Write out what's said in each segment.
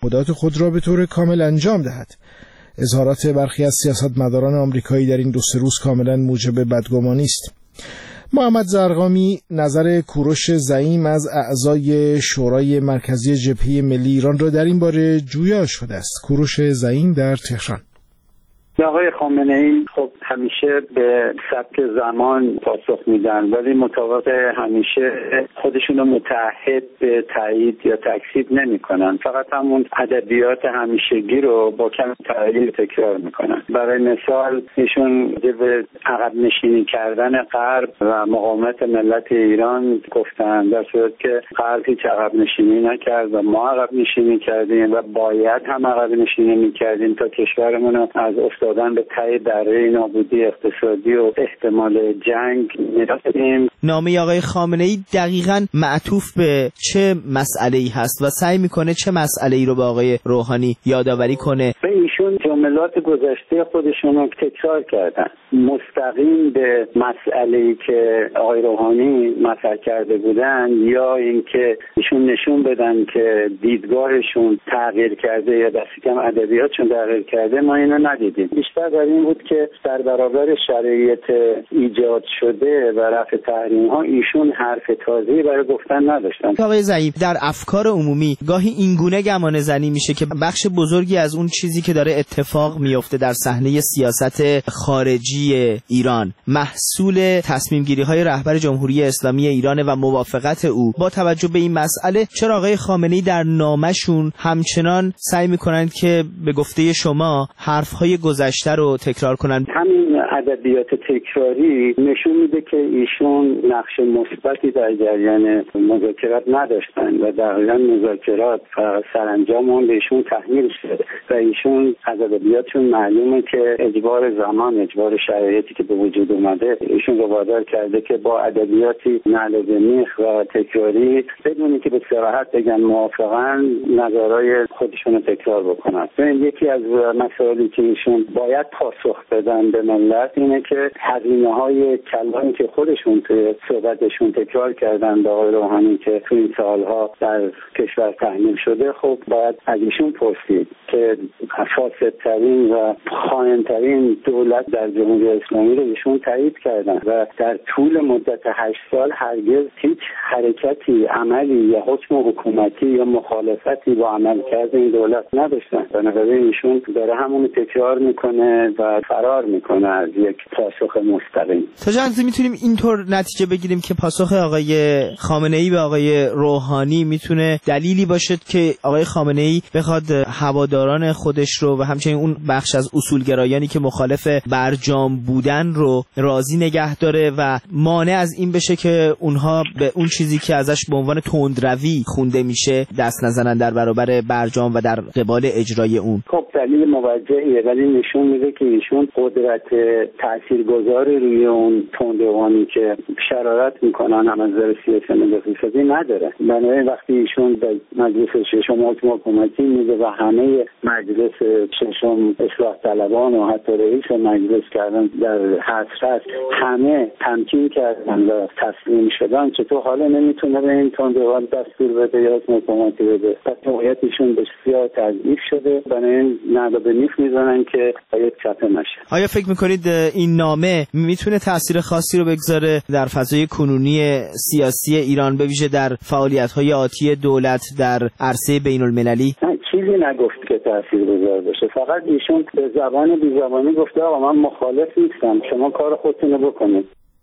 تعهدات خود را به طور کامل انجام دهد. اظهارات برخی از سیاستمداران آمریکایی در این 2-3 روز کاملا موجب بدگمانی است. محمد زرقامی نظر کوروش زعیم از اعضای شورای مرکزی جبهه ملی ایران را در این باره جویا شده است. کوروش زعیم در تهران: آقای خامنه‌ای خب همیشه به سبک زمان پاسخ میدن، ولی مطابق همیشه خودشون رو متعهد به تایید یا تکذیب نمیکنن، فقط همون ادبیات همیشگی رو با کم تغییر تکرار میکنن. برای مثال ایشون به عقب نشینی کردن غرب و مقاومت ملت ایران گفتن، در صورتی که غرب هیچ عقب نشینی نکرد و ما عقب نشینی کردیم و باید هم عقب نشینی میکردیم تا کشورمون رو از افتادن به ته دره نابودی اقتصادی و احتمال جنگ می‌رسیم. نامه آقای خامنه‌ای دقیقاً معطوف به چه مسئله‌ای هست و سعی می‌کنه چه مسئله‌ای رو به آقای روحانی یادآوری کنه؟ به ایشون جملات گذشته خودشون رو تکرار کردن، مستقیم به مسئله‌ای که آقای روحانی مطرح کرده بودن یا اینکه ایشون نشون بدن که دیدگاهشون تغییر کرده یا دست کم ادبیاتشون تغییر کرده. ما اینو ندیدیم. بیشتر در این بود که در برابر شرایط ایجاد شده و رفع تحریم ها ایشون حرف تازه‌ای برای گفتن نداشتن. آقای زعیم، در افکار عمومی گاهی اینگونه گمانه زنی میشه که بخش بزرگی از اون چیزی که داره اتفاق میفته در صحنه سیاست خارجی ایران محصول تصمیم گیری های رهبر جمهوری اسلامی ایران و موافقت او. با توجه به این مسئله چرا آقای خامنه‌ای در نامه‌شون همچنان سعی میکنند که به گفته شما حرف‌های گذشته رو تکرار کنن؟ همین ادبیات تکراری نشون میده که ایشون نقش مثبتی در جریان مذاکرات نداشتن و دقیقاً مذاکرات سرانجام اون بهشون تحمیل شده و ایشون از ادبیاتشون معلومه که اجبار زمان، اجبار شرایطی که به وجود اومده ایشون رو وادار کرده که با ادبیاتی نعل به میخ و تکراری بدونی که به صراحت بگن موافقاً نظرهای خودشون رو تکرار بکنن. یکی از مسائلی که ایشون باید پاسخ بدن به ملت اینه که هزینه‌های کلانی که خودشون توی صحبتشون تکرار کردن به آقای روحانی که توی این سالها در کشور تحمیل شده، خب باید از ایشون پرسید که فاسدترین و خائن‌ترین دولت در جمهوری اسلامی رو ایشون تایید کردن و در طول مدت 8 سال هرگز هیچ حرکتی، عملی یا حکم حکومتی یا مخالفتی با عملکرد این دولت نداشتن. بنابراین ایشون داره همون تکرار میکنه و فرار میکنه از یک پاسخ مستقیم. تا چند میتونیم اینطور نتیجه بگیریم که پاسخ آقای خامنه‌ای به آقای روحانی میتونه دلیلی باشه که آقای خامنه‌ای بخواد هواداران خودش رو و همچنین اون بخش از اصولگرایانی که مخالف برجام بودن رو راضی نگه داره و مانع از این بشه که اونها به اون چیزی که ازش به عنوان تندروی خونده میشه دست نزنن در برابر برجام و در قبال اجرای اون. خب دلیل موجهیه، ولی نشون میده که ایشون قدرت تاثیرگذاری روی اون تندروانی که شرارت میکنن هم از نظر سیاسی اقتصادی نداره. بنابراین وقتی ایشون به مجلس ششم حکومتی میده و همه مجلس ششم اصلاح طلبان و حتی رئیس مجلس کردن در حسرت همه تمکین کردن و تسلیم شدن، چطور حالا نمیتونه به این تندروان دستور بده یا حکومتی بده؟ پس موقعیتشون بسیار تضعیف شده. بنابراین نعل به میخ میزنن که باید چپه نشه. آیا فکر میکنید این نامه میتونه تاثیر خاصی رو بگذاره در فضای کنونی سیاسی ایران، به ویژه در فعالیت‌های آتی دولت در عرصه بین‌المللی؟ چیزی نگفت که تاثیرگذار باشه، فقط ایشون به زبان بی‌زبانی گفته آقا من مخالف نیستم، شما کار خودتون رو بکنید.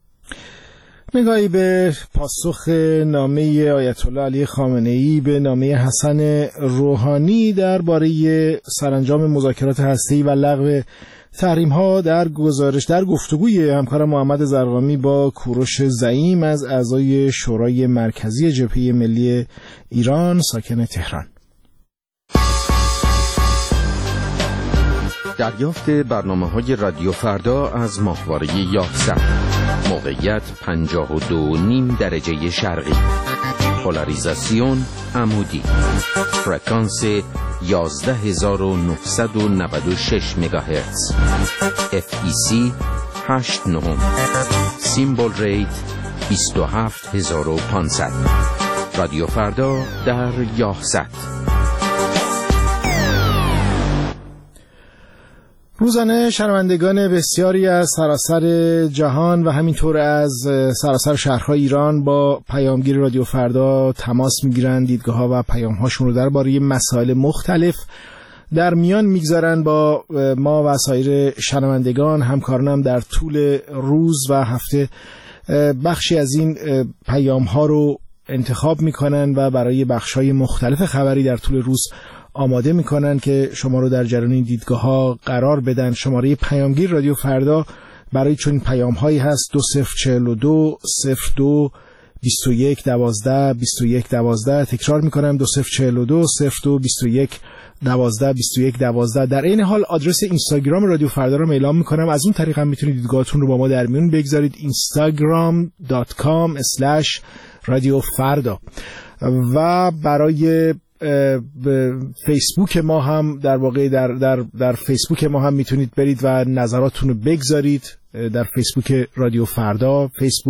نگاهی به پاسخ نامه آیت الله علی خامنه‌ای به نامه حسن روحانی درباره سرانجام مذاکرات هسته‌ای و لغو تحریم‌ها در گفتگوی همکارم محمد زرقامی با کوروش زعیم از اعضای شورای مرکزی جبهه ملی ایران ساکن تهران. دریافت برنامه‌های رادیو فردا از ماهواره یاهصد. موقعیت 52.5 درجه شرقی. پولاریزاسیون عمودی. فرکانس 11996 مگاهرتز. FEC 89. سیمبل ریت 27500. رادیو فردا در یاهصد. روزانه شنوندگان بسیاری از سراسر جهان و همینطور از سراسر شهرهای ایران با پیامگیر رادیو فردا تماس میگیرند، دیدگاه‌ها و پیام‌هاشون رو درباره مسائل مختلف در میان میگذارن با ما و سایر شنوندگان. همکارانم در طول روز و هفته بخشی از این پیام‌ها رو انتخاب میکنن و برای بخش‌های مختلف خبری در طول روز آماده میکنن که شما رو در جریان این دیدگاه‌ها قرار بدن. شماره پیامگیر رادیو فردا برای چنین پیام‌هایی هست 2042 02 21 12 21 12. تکرار میکنم 2042 02 21 12 21 12. در این حال آدرس اینستاگرام رادیو فردا رو اعلام میکنم، از اون طریق هم میتونید دیدگاهاتون رو با ما در میون بگذارید. instagram.com/رادیو فردا. و برای فیسبوک ما هم در واقع در فیسبوک ما هم میتونید برید و نظراتتون رو بگذارید در فیسبوک رادیو فردا،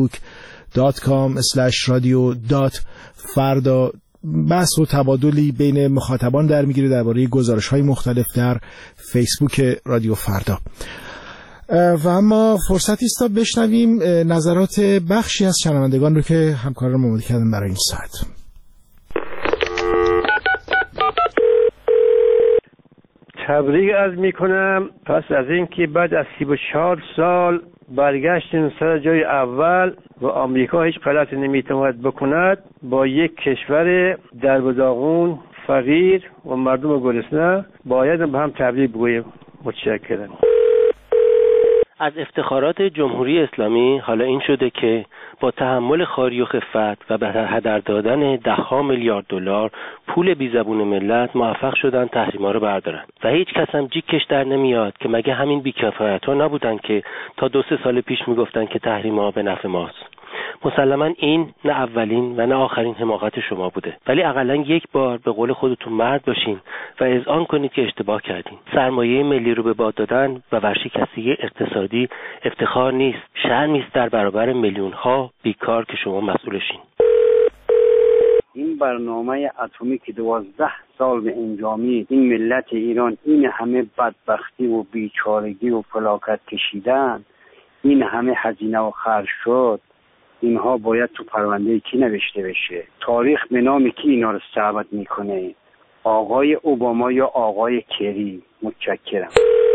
facebook.com/radio.farda. بحث و تبادلی بین مخاطبان در میگیره درباره گزارش‌های مختلف در فیسبوک رادیو فردا. و اما فرصتی است تا بشنویم نظرات بخشی از شنوندگان رو که همکاران آماده کردن برای این ساعت. تبریک عرض میکنم پس از اینکه بعد از 34 سال برگشتیم سر جای اول و آمریکا هیچ غلطی نمیتواند بکند، با یک کشور در بداغون فقیر و مردم گرسنه باید به هم تبریک بگوییم. متشکرم. از افتخارات جمهوری اسلامی حالا این شده که با تحمل خواری و خفت و به هدر دادن ده‌ها میلیارد دلار پول بیزبون ملت موفق شدن تحریما رو بردارن و هیچ کس هم جیکش در نمیاد که مگه همین بی‌کفایت‌ها نبودن که تا 2-3 سال پیش میگفتن که تحریما به نفع ماست. مسلماً این نه اولین و نه آخرین حماقت شما بوده، ولی حداقل یک بار به قول خودتون مرد باشین و اذعان کنید که اشتباه کردین. سرمایه ملی رو به باد دادن و ورشکستگی اقتصادی افتخار نیست، شرمی است در برابر میلیون‌ها بیکار که شما مسئولشین. این برنامه اتمی که 12 سال به انجامی این ملت ایران این همه بدبختی و بیچارگی و فلاکت کشیدن، این همه هزینه و خرج شد، اینها باید تو پرونده کی نوشته بشه؟ تاریخ به نام کی اینا رو ثبت میکنه؟ آقای اوباما یا آقای کری؟ متشکرم.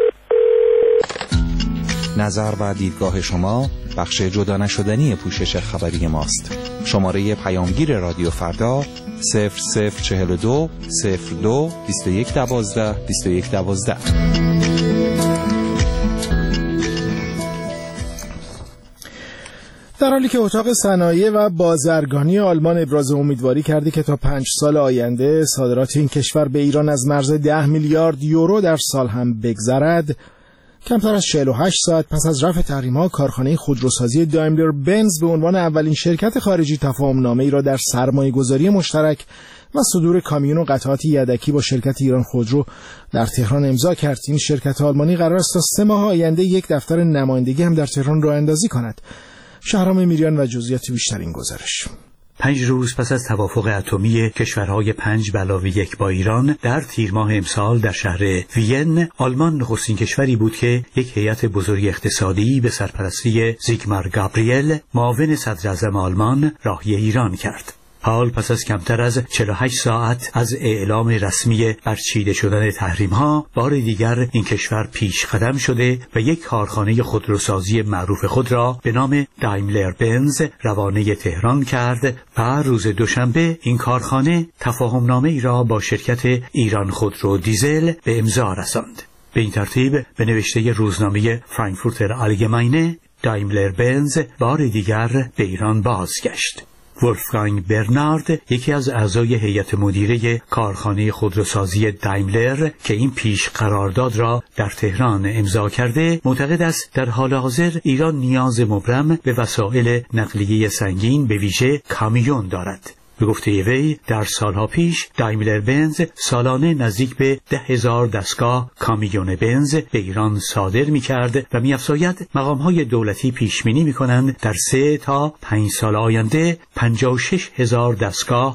نظر و دیدگاه شما بخش جدا نشدنی پوشش خبری ماست. شماره پیامگیر رادیو فردا 0042 02 21 12 21 12. در حالی که اتاق صنایع و بازرگانی آلمان ابراز امیدواری کرده که تا 5 سال آینده صادرات این کشور به ایران از مرز 10 میلیارد یورو در سال هم بگذرد، کمتر از 48 ساعت پس از رفع تحریم‌ها کارخانه خودروسازی دایملر بنز به عنوان اولین شرکت خارجی تفاهم‌نامه‌ای را در سرمایه‌گذاری مشترک و صدور کامیون و قطعات یدکی با شرکت ایران خودرو در تهران امضا کرد. این شرکت آلمانی قرار است تا 3 ماه آینده یک دفتر نمایندگی هم در تهران راه اندازی کند. شهرام میریان و جزئیات بیشتر این گزارش. 5 روز پس از توافق اتمی کشورهای 5+1 با ایران در تیر ماه امسال در شهر وین، آلمان نخستین کشوری بود که یک هیئت بزرگ اقتصادی به سرپرستی زیگمار گابریل، معاون صدراعظم آلمان، راهی ایران کرد. حال پس از کمتر از 48 ساعت از اعلام رسمی برچیده شدن تحریم‌ها، بار دیگر این کشور پیش قدم شده و یک کارخانه خودروسازی معروف خود را به نام دایملر بنز روانه تهران کرد و روز دوشنبه این کارخانه تفاهمنامه‌ای را با شرکت ایران خودرو دیزل به امضا رساند. به این ترتیب به نوشته روزنامه فرانکفورتر آلگماینه، دایملر بنز بار دیگر به ایران بازگشت. ولفگانگ برنارد، یکی از اعضای هیئت مدیره کارخانه خودروسازی دایملر که این پیش قرارداد را در تهران امضا کرده، معتقد است در حال حاضر ایران نیاز مبرم به وسایل نقلیه سنگین به ویژه کامیون دارد. به گفته وی در سالها پیش دایملر بنز سالانه نزدیک به 10,000 دستگاه کامیون بنز به ایران صادر می کرد و می افزاید مقامهای دولتی پیش بینی می کنند در 3 تا 5 سال آینده 56,000 دستگاه